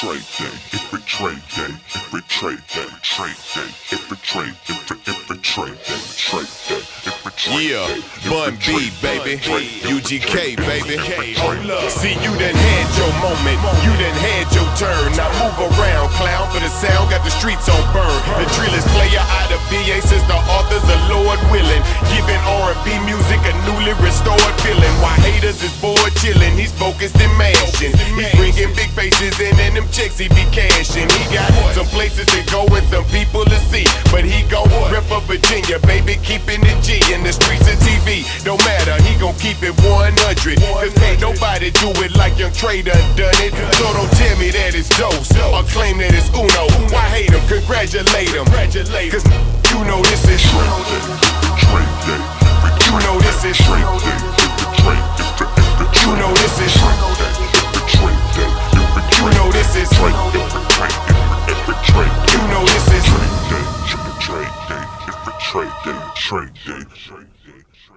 trade day, every trade day, every trade day, trade day, every trade, every trade day, trade day, every trade yeah, day. Bun B, baby, UGK, baby. See, you done had your moment, you done had your turn. Now move around, clown, for the sound got the streets on burn. The drillest player out of BA since the authors of Lord Willing, giving R&B music a newly restored feeling. While haters is bored chilling, he's focused and mashing. He's bringing big faces in and them checks he be cashing. He got some places to go and some people to see, but he gon' rep up Virginia, baby, keeping it G in the streets of TV. Don't matter, he gon' keep it 100. Cause can't nobody do it like Young Trey done it. So don't tell me that it's dose or claim that it's uno. Why hate him? Congratulate him. Cause you know this is trade day, you know this is trade day, you know this is trade day, you know this is trade day, every trade day, you know this is trade day, every trade day, trade day.